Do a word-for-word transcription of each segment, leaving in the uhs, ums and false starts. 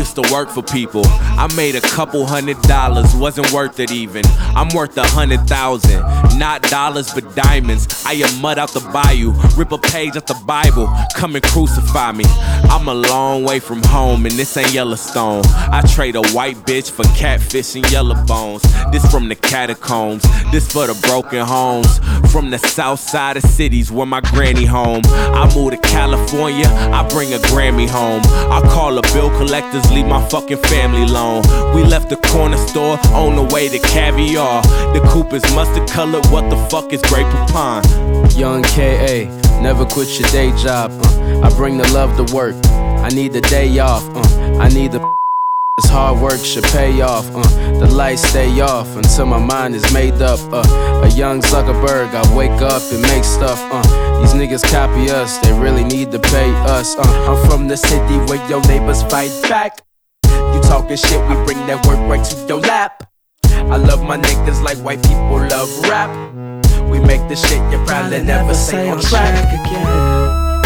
used to work for people. I made a couple hundred dollars, wasn't worth it even. I'm worth a hundred thousand, not dollars but diamonds. I am mud out the bayou, rip a page out the Bible, come and crucify me. I'm a long way from home and this ain't Yellowstone. I trade a white bitch for catfish and yellow bones. This from the catacombs, this for the broken homes. From the south side of cities where my granny home. I moved to California, I bring a Grammy home. I call the bill collectors, leave my fucking family alone. We left the corner store on the way to caviar. The coupe is mustard colored, what the fuck is Grey Poupon? Young K A, never quit your day job. uh, I bring the love to work, I need the day off. uh, I need the this hard work should pay off. uh, The lights stay off until my mind is made up. uh, A young Zuckerberg, I wake up and make stuff. uh, These niggas copy us, they really need to pay us. uh, I'm from the city where your neighbors fight back. You talking shit, we bring that work right to your lap. I love my niggas like white people love rap. We make the shit you probably never say on track again.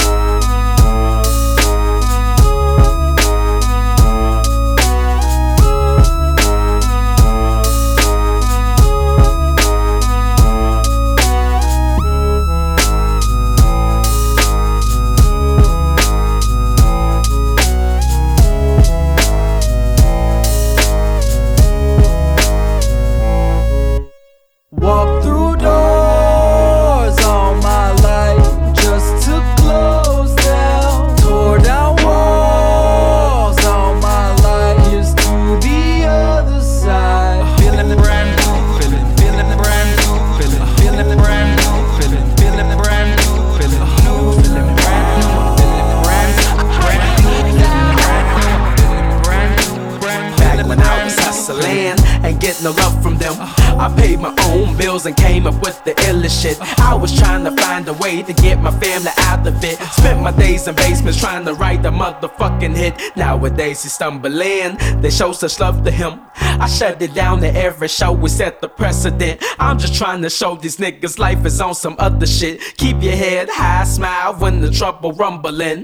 Walk through doors all my life just to close down. Tore down walls all my life. Here's to the other side. Feeling the brand new feeling, feeling the brand new feeling, feeling the brand new feeling, feeling the brand new feeling, new feeling brand new, feeling the brand new, brand new, brand new, brand new. Back when I was hustling and getting no love from them, I paid my own bills and came up with the illest shit. I was trying to find a way to get my family out of it. Spent my days in basements trying to write a motherfucking hit. Nowadays he's stumbling, they show such love to him. I shut it down to every show, we set the precedent. I'm just trying to show these niggas life is on some other shit. Keep your head high, smile when the trouble rumbling.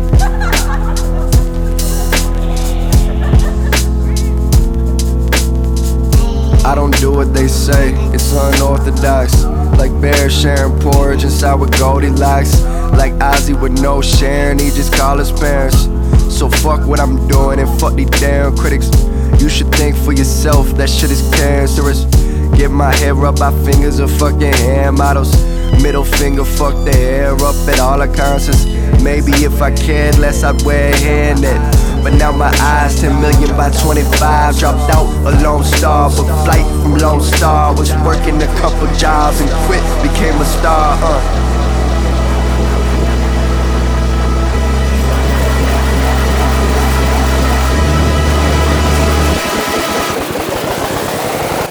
I don't do what they say, it's unorthodox. Like bears sharing porridge inside with Goldilocks. Like Ozzy with no sharing, he just call his parents. So fuck what I'm doing and fuck these damn critics. You should think for yourself, that shit is cancerous. Get my hair rubbed by fingers of fucking hand models. Middle finger, fuck the hair up at all occurrences. Maybe if I cared less, I'd wear a hairnet. But now my eyes, ten million by twenty-five. Dropped out a Lone Star, but flight from Lone Star. Was working a couple jobs and quit, became a star, uh